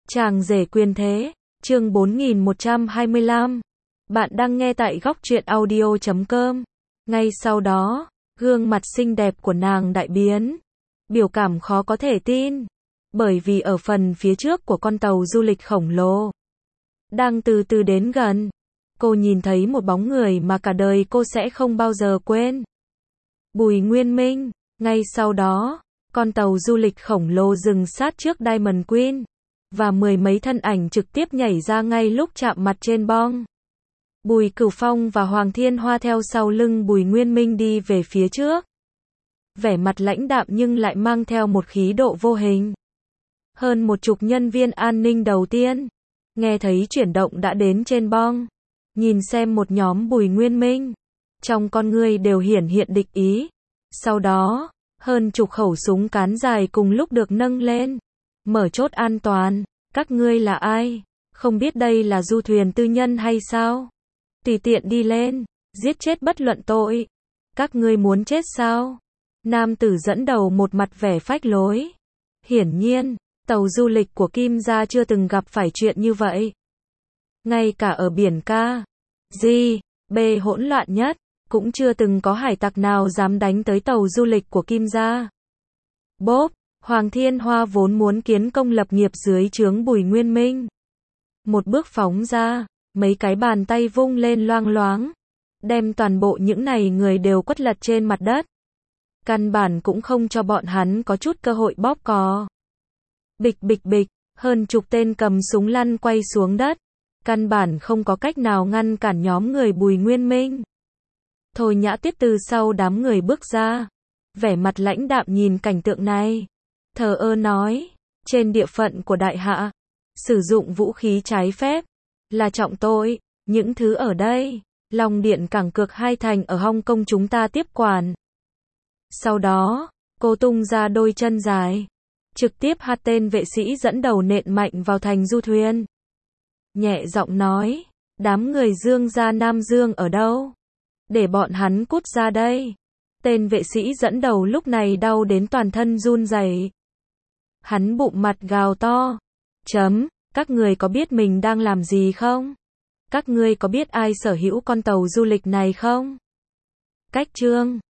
Chàng rể quyền thế, chương 4125. Bạn đang nghe tại góc truyện audio.com. Ngay sau đó, gương mặt xinh đẹp của nàng đại biến. Biểu cảm khó có thể tin. Bởi vì ở phần phía trước của con tàu du lịch khổng lồ, đang từ từ đến gần, cô nhìn thấy một bóng người mà cả đời cô sẽ không bao giờ quên. Bùi Nguyên Minh. Ngay sau đó, con tàu du lịch khổng lồ dừng sát trước Diamond Queen. Và mười mấy thân ảnh trực tiếp nhảy ra ngay lúc chạm mặt trên bong. Bùi Cửu Phong và Hoàng Thiên Hoa theo sau lưng Bùi Nguyên Minh đi về phía trước. Vẻ mặt lãnh đạm nhưng lại mang theo một khí độ vô hình. Hơn 10 nhân viên an ninh đầu tiên, nghe thấy chuyển động đã đến trên bong. Nhìn xem một nhóm Bùi Nguyên Minh. Trong con người đều hiển hiện địch ý. Sau đó, hơn 10 khẩu súng cán dài cùng lúc được nâng lên. Mở chốt an toàn, các ngươi là ai? Không biết đây là du thuyền tư nhân hay sao? Tùy tiện đi lên, giết chết bất luận tội. Các ngươi muốn chết sao? Nam tử dẫn đầu một mặt vẻ phách lối. Hiển nhiên, tàu du lịch của Kim gia chưa từng gặp phải chuyện như vậy. Ngay cả ở biển KGB hỗn loạn nhất, cũng chưa từng có hải tặc nào dám đánh tới tàu du lịch của Kim gia. Bốp! Hoàng Thiên Hoa vốn muốn kiến công lập nghiệp dưới trướng Bùi Nguyên Minh. Một bước phóng ra, mấy cái bàn tay vung lên loang loáng, đem toàn bộ những này người đều quất lật trên mặt đất. Căn bản cũng không cho bọn hắn có chút cơ hội bóp cò. Bịch bịch bịch, hơn 10 tên cầm súng lăn quay xuống đất. Căn bản không có cách nào ngăn cản nhóm người Bùi Nguyên Minh. Thôi Nhã Tuyết từ sau đám người bước ra, vẻ mặt lãnh đạm nhìn cảnh tượng này. Thờ ơ nói, trên địa phận của đại hạ, sử dụng vũ khí trái phép là trọng tội. Những thứ ở đây, Long Điện cảng cược 2 thành ở Hong Kong chúng ta tiếp quản. Sau đó, cô tung ra đôi chân dài, trực tiếp hất tên vệ sĩ dẫn đầu nện mạnh vào thành du thuyền. Nhẹ giọng nói, đám người Dương gia Nam Dương ở đâu? Để bọn hắn cút ra đây. Tên vệ sĩ dẫn đầu lúc này đau đến toàn thân run rẩy. Hắn bụng mặt gào to. Các người có biết mình đang làm gì không? Các ngươi có biết ai sở hữu con tàu du lịch này không? Cách chương